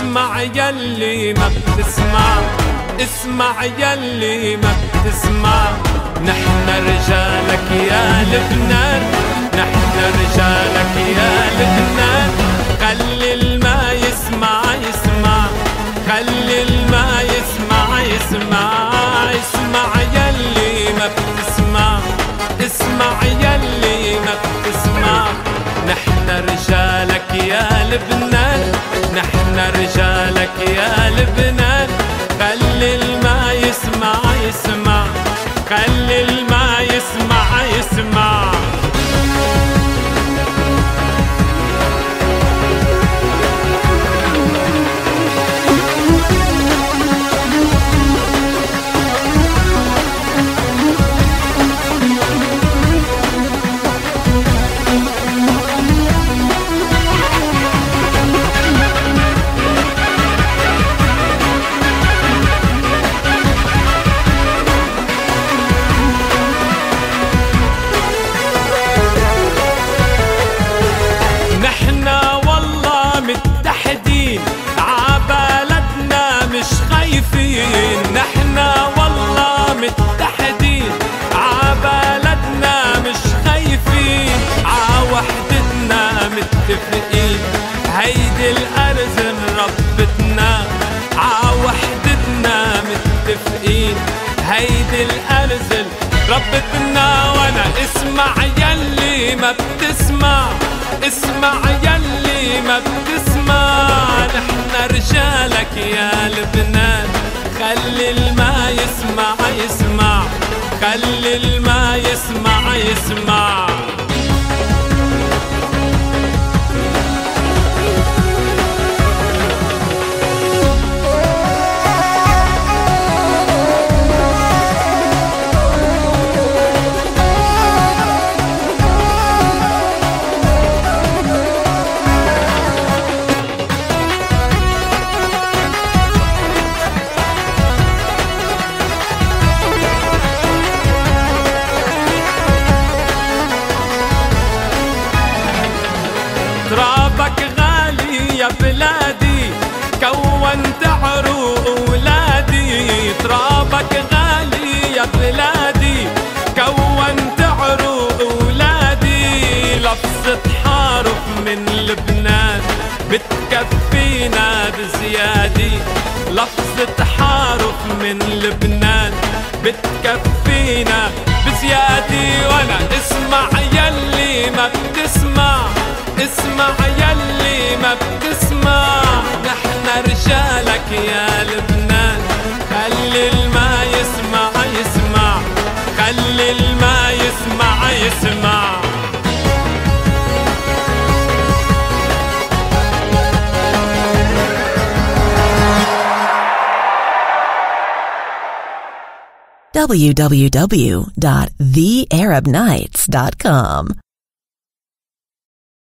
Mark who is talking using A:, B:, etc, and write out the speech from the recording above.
A: اسمع يلي ما بتسمع، اسمع يلي ما بتسمع. نحن رجالك يا لبنان، نحن رجالك يا لبنان. خلي الما يسمع يسمع، خلي الما يسمع يسمع. اسمع يلي ما بتسمع، اسمع يلي ما بتسمع. نحن رجالك يا لبنان، نحن رجالك يا لبنان. خلي الما يسمع يسمع، خلي الما يسمع يسمع. متحدين عبلدنا مش خايفين، نحنا والله متحدين عبلدنا مش خايفين. عوحدتنا متفقين، هيدي الأرض ربتنا. عوحدتنا متفقين، هيدي الأرض ربتنا. وانا اسمع يلي ما بتسمع، اسمع يلي ما بتسمع. نحن رجالك يا لبنان، خلي الما يسمع يسمع، خلي الما يسمع يسمع. ترابك غالي يا بلادي، كونت عروق ولادي. ترابك غالي يا بلادي، كونت عروق ولادي. لفظة حرف من لبنان بتكفينا بزيادة، لفظة حرف من لبنان بتكفينا بزيادة. وانا اسمع يلي ما بتسمع، اسمع يلي ما بتسمع. نحن رجالك يا لبنان، خلي الما يسمع يسمع، خلي الما يسمع يسمع.
B: www.thearabnights.com